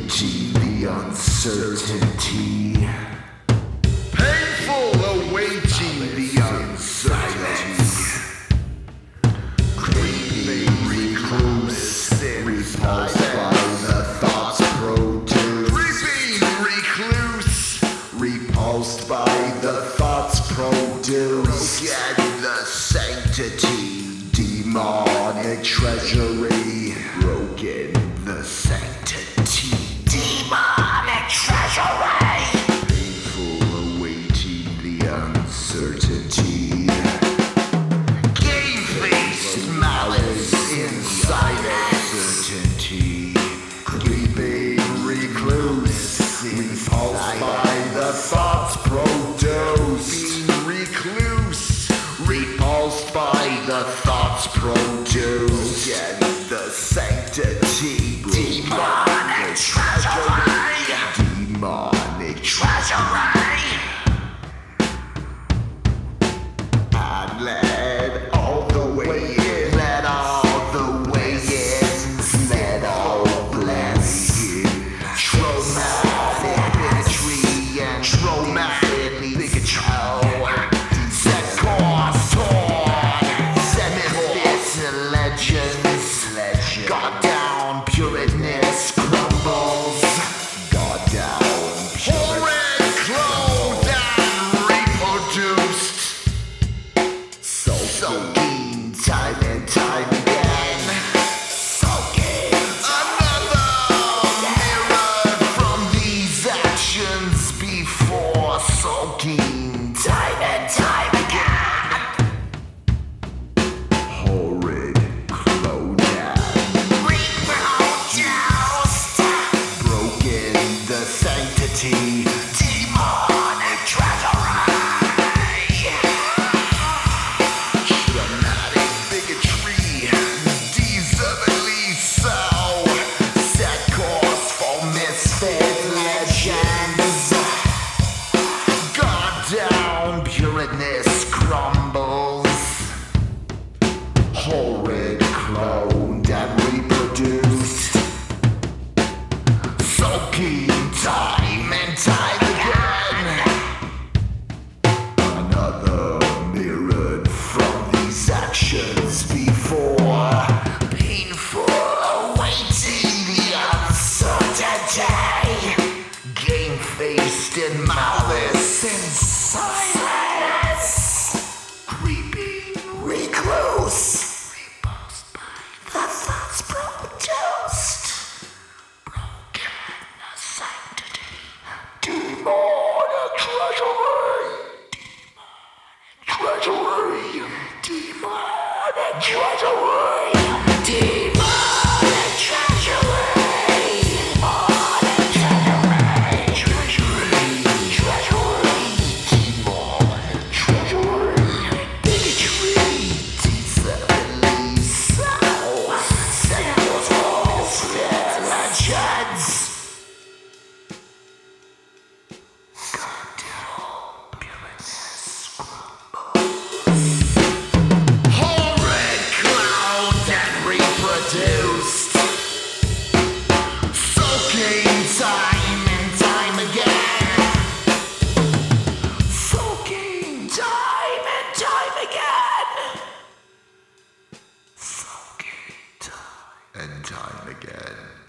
awaiting the uncertainty. Painful awaiting the uncertainty. Creeping recluse, repulsed by the thoughts produced. Creeping recluse, Repulsed by the thoughts produced. broken the sanctity. Demonic treasury. Broken the sanctity. Demonic treasury. Painful awaiting the uncertainty. Game-faced malice inside Uncertainty. Creeping recluse, repulsed by the thoughts produced. Being recluse, Repulsed by the thoughts produced. broken the sanctity. Demonic treasury. Demonic Treasury. I led all the way in. Let all the way in. Let all bless. Traumatic bigotry and traumatic bigotry. Set course toward myths and legends. God down, pureness crumbles. God down. Horrid, cloned and reproduced. Soaking time and time again. Soaking another mirrored from these actions before. Soaking time and time again. Horrid clone Reproduced. broken the sanctity. Demonic treasury. Dramatic bigotry. Deservedly so. Set course for misfit legends. God down, pureness crumbles. Horrid, cloned and reproduced. Soaking time and time again. Another Mirrored from these actions before. Painful awaiting the uncertainty. Game-faced in malice and silence. Creeping recluse. Repulsed by the thoughts produced. Broken the sanctity. Demonic treasury. Treasury, demonic treasury, demonic treasury, demonic treasury, demonic treasury, bigotry, deservedly so, sexual legends. Horrid, clowned and reproduced. Soaking time and time again. Soaking time and time again. Soaking time and time again.